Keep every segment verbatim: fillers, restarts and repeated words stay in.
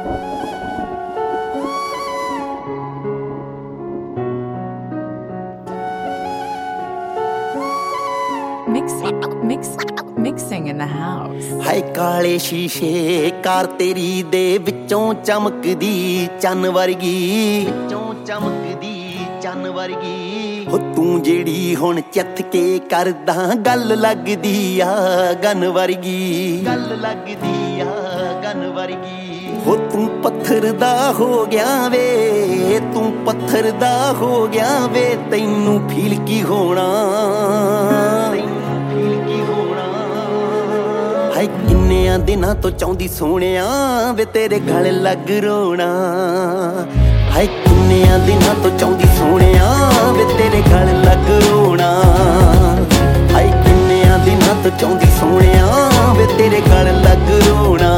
Mix, mix, mixing in the house. ਹਾਏ ਕਾਲੇ ਸ਼ੀਸ਼ੇ ਕਾਰ ਤੇਰੀ ਦੇ ਵਿੱਚੋਂ ਚਮਕਦੀ ਚੰਨ ਵਰਗੀ, ਵਿੱਚੋਂ ਚਮਕਦੀ ਚੰਨ ਵਰਗੀ। ਹੋ ਤੂੰ ਜਿਹੜੀ ਹੁਣ ਚੱਥ ਕੇ ਕਰਦਾ ਗੱਲ ਲੱਗਦੀ ਆ ਗਨ ਵਰਗੀ, ਗੱਲ ਲੱਗਦੀ ਆ ਗਨ ਵਰਗੀ। ਹੋ ਤੂੰ ਪੱਥਰ ਦਾ ਹੋ ਗਿਆ ਵੇ, ਤੂੰ ਪੱਥਰ ਦਾ ਹੋ ਗਿਆ ਵੇ, ਤੈਨੂੰ ਫੀਲ ਕੀ ਹੋਣਾ, ਹਾਏ ਕਿੰਨਿਆਂ ਦਿਨਾਂ ਤੋਂ ਚਾਹੁੰਦੀ ਸੋਹਣਿਆ ਵੇ ਤੇਰੇ ਗਲ ਲੱਗ ਰੋਣਾ। ਹਾਏ ਕਿੰਨਿਆਂ ਦਿਨਾਂ ਤੋਂ ਚਾਹੁੰਦੀ ਸੋਹਣਿਆ ਵੇ ਤੇਰੇ ਗਲ ਲੱਗ ਰੋਣਾ। ਹਾਏ ਕਿੰਨਿਆਂ ਦਿਨਾਂ ਤੋਂ ਚਾਹੁੰਦੀ ਸੋਹਣਿਆ ਵੇ ਤੇਰੇ ਗਲ ਲੱਗ ਰੋਣਾ,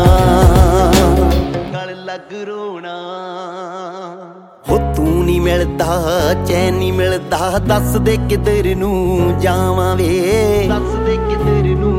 ਗਲ ਲੱਗ ਰੋਣਾ। ਹੋ ਤੂੰ ਨੀ ਮਿਲਦਾ ਚੈਨ ਨੀ ਮਿਲਦਾ, ਦੱਸ ਦੇ ਕਿਧਰ ਨੂੰ ਜਾਵਾਂ ਵੇ, ਦੱਸ ਦੇ ਕਿਧਰ ਨੂੰ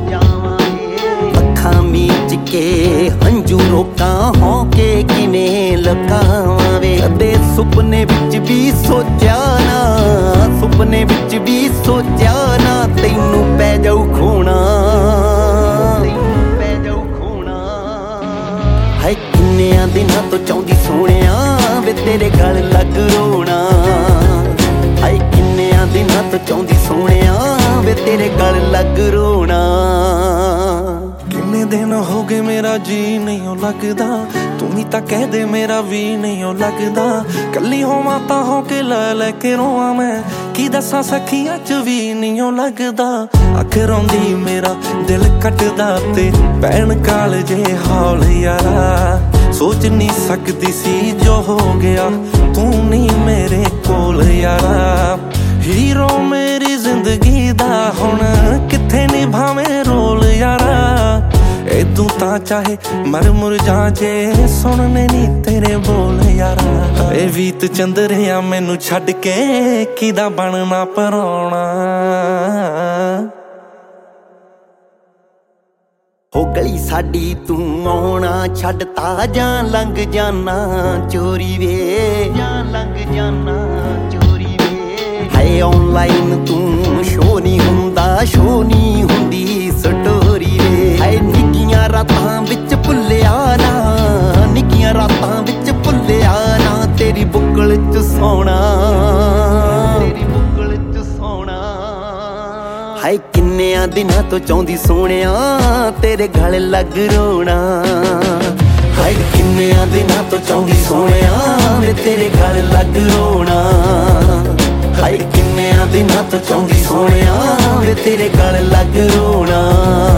ਮੀਚ ਕੇ ਹੰਝੂ ਰੋਕਾਂ ਹੋ ਕੇ ਕਿਵੇਂ ਲੁਕਾਵਾਂ ਵੇ। ਕਦੇ ਸੁਪਨੇ ਵਿੱਚ ਵੀ ਸੋਚਿਆ ਨਾ, ਸੁਪਨੇ ਵਿੱਚ ਵੀ ਸੋਚਿਆ ਨਾ, ਤੈਨੂੰ ਪੈ ਜਾਊ ਖੋਣਾ, ਤੈਨੂੰ ਪੈ ਜਾਊ ਖੋਣਾ। ਹਾਏ ਕਿੰਨਿਆਂ ਦਿਨਾਂ ਤੋਂ ਚਾਹੁੰਦੀ ਸੋਹਣਿਆ ਵੇ ਤੇਰੇ ਗਲ ਲੱਗ ਰੋਣਾ। ਹਾਏ ਕਿੰਨਿਆਂ ਦਿਨਾਂ ਤੋਂ ਚਾਹੁੰਦੀ ਸੋਹਣਿਆ ਵੇ ਤੇਰੇ ਗਲ ਲੱਗ ਰੋਣਾ। ਕਿੰਨੇ ਦਿਨ ਹੋ ਗਏ ਮੇਰਾ ਜੀ ਨਹੀਂ ਉਹ ਲੱਗਦਾ, ਤੂੰ ਵੀ ਤਾਂ ਕਹਿ ਦੇ ਮੇਰਾ ਵੀ ਨਹੀਂ ਉਹ ਲੱਗਦਾ। ਕੱਲੀ ਹੋਵਾਂ ਤਾਂ ਹੋ ਕੇ ਲੈ ਲੈ ਕੇ ਰੋਵਾਂ ਮੈਂ, ਕੀ ਦੱਸਾਂ ਸਖੀਆਂ ਚ ਵੀ ਨਹੀਂ ਉਹ ਲੱਗਦਾ। ਅੱਖ ਰੋਂਦੀ ਮੇਰਾ ਦਿਲ ਕੱਟਦਾ ਤੇ ਭੈਣ ਕਾਲਜੇ ਹੌਲ ਯਾਰਾ। ਸੋਚ ਨਹੀਂ ਸਕਦੀ ਸੀ ਜੋ ਹੋ ਗਿਆ, ਤੂੰ ਨਹੀਂ ਮੇਰੇ ਕੋਲ ਯਾਰਾ। ਹੀਰੋ ਮੇਰੀ ਜ਼ਿੰਦਗੀ ਦਾ ਹੁਣ ਕਿੱਥੇ ਨਿਭਾਵੇਂ ਰੋਲ ਯਾਰਾ। ਏਦੂ ਤਾਂ ਚਾਹੇ ਮਰ ਮੁਰ ਜਾ ਜੇ ਸੁਣਨੇ ਨੀ ਤੇਰੇ ਬੋਲ ਯਾਰਾ। ਏ ਵੀਤ ਚੰਦਰਿਆ ਮੈਨੂੰ ਛੱਡ ਕੇ ਕਿਦਾ ਬਣਨਾ ਪਰਾਉਣਾ। ਹੋ ਗਲੀ ਸਾਡੀ ਤੂੰ ਆਉਣਾ ਛੱਡਤਾ ਜਾਂ ਲੰਘ ਜਾਨਾ ਚੋਰੀ ਵੇ, ਜਾਂ ਲੰਘ ਜਾਨਾ ਚੋਰੀ ਵੇ। ਹਾਏ ਆਨਲਾਈਨ ਤੂੰ ਸ਼ੋ ਨਹੀਂ ਹੁੰਦਾ, ਸ਼ੋ ਨਹੀਂ ਹੁੰਦੀ ਸਟੋਰੀ ਵੇ। ਹਾਏ ਨਿੱਕੀਆਂ ਰਾਤਾਂ ਵਿੱਚ ਭੁੱਲਿਆ ਨਾ, ਨਿੱਕੀਆਂ ਰਾਤਾਂ ਵਿੱਚ ਭੁੱਲਿਆ ਨਾ, ਤੇਰੀ ਬੁੱਕਲ ਚ ਸੌਣਾ, ਤੇਰੀ ਬੁੱਕਲ ਚ ਸੌਣਾ। ਹਾਏ ਕਿੰਨਿਆਂ ਦਿਨਾਂ ਤੋਂ ਚਾਹੁੰਦੀ ਸੋਹਣਿਆ ਤੇਰੇ ਗਲ ਲੱਗ ਰੋਣਾ। ਹਾਏ ਕਿੰਨਿਆਂ ਦਿਨਾਂ ਤੋਂ ਚਾਹੁੰਦੀ ਸੋਹਣਿਆ ਵੇ ਤੇਰੇ ਗਲ ਲੱਗ ਰੋਣਾ। ਹਾਏ ਕਿੰਨਿਆਂ ਦਿਨਾਂ ਤੋਂ ਚਾਹੁੰਦੀ ਸੋਹਣਿਆ ਵੇ ਤੇਰੇ ਗਲ ਲੱਗ ਰੋਣਾ।